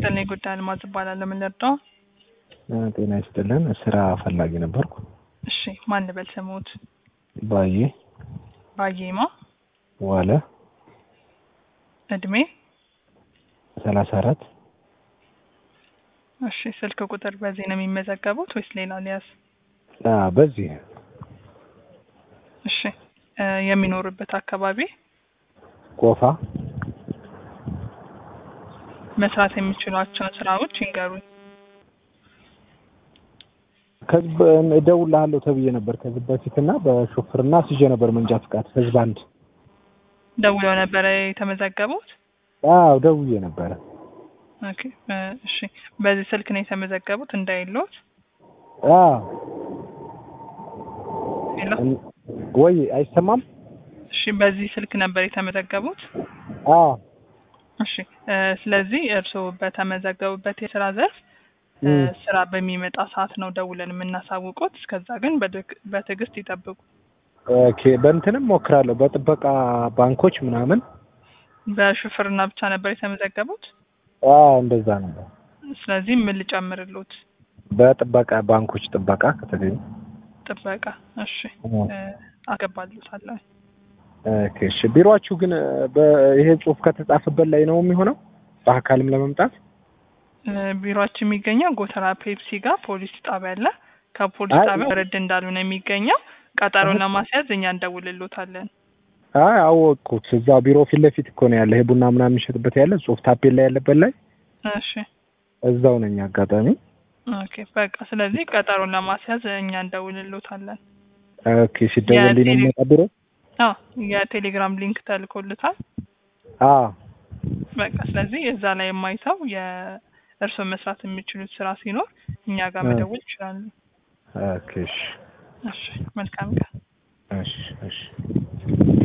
ይስጥልኝ ጉዳይ አልማዝ እባላለሁ። ምን ልርዳው? ጤና ይስጥልን። ስራ ፈላጊ ነበርኩ። እሺ ማን ልበል ስሙት? ባዬማ ዋለ እድሜ 34 እሺ ስልክ ቁጥር በዚህ ነው የሚመዘገቡት ወይስ ሌላ ሊያዝ? በዚህ እሺ የሚኖርበት አካባቢ ጎፋ። መስራት የሚችሏቸውን ስራዎች ይንገሩኝ። ከዚህ እደውልልሃለሁ ተብዬ ነበር ከዚህ በፊትና በሹፍርና ሲጀ ነበር መንጃ ፍቃድ ህዝብ አንድ ደውለው ነበር የተመዘገቡት? አዎ ደውዬ ነበር። ኦኬ እሺ በዚህ ስልክ ነው የተመዘገቡት እንዳይሎት? ሄሎ ወይ አይሰማም? እሺ በዚህ ስልክ ነበር የተመዘገቡት? እሺ ስለዚህ እርስዎ በተመዘገቡበት የስራ ዘርፍ ስራ በሚመጣ ሰዓት ነው ደውለን የምናሳውቁት። እስከዛ ግን በትዕግስት ይጠብቁ። ኦኬ በእንትንም ሞክራለሁ በጥበቃ ባንኮች ምናምን። በሹፍርና ብቻ ነበር የተመዘገቡት? እንደዛ ነበር። ስለዚህ ምን ልጨምርልዎት? በጥበቃ ባንኮች ጥበቃ ከተገኘ ጥበቃ። እሺ አገባልዎታለሁ። ኦኬ እሺ ቢሮአችሁ ግን ይሄ ጽሁፍ ከተጻፈበት ላይ ነው የሚሆነው በአካልም ለመምጣት? ቢሮአችን የሚገኘው ጎተራ ፔፕሲ ጋር ፖሊስ ጣቢያ አለ። ከፖሊስ ጣቢያ ወረድ እንዳሉ ነው የሚገኘው። ቀጠሮን ለማስያዝ እኛ እንደውልልዎታለን። አወቅኩት። እዛ ቢሮ ፊት ለፊት እኮ ነው ያለ። ይሄ ቡና ምናምን የሚሸጥበት ያለ ጽሁፍ ታፔላ ያለበት ላይ። እሺ እዛው ነኝ አጋጣሚ። ኦኬ በቃ ስለዚህ ቀጠሮን ለማስያዝ እኛ እንደውልልዎታለን። ኦኬ ሲደውልልኝ ነው የሚመጣ ቢሮ? የቴሌግራም ሊንክ ተልኮልታል። በቃ ስለዚህ እዛ ላይ የማይተው የእርስዎ መስራት የሚችሉት ስራ ሲኖር እኛ ጋር መደወል ይችላሉ። ኦኬ እሺ መልካም ቀን። እሺ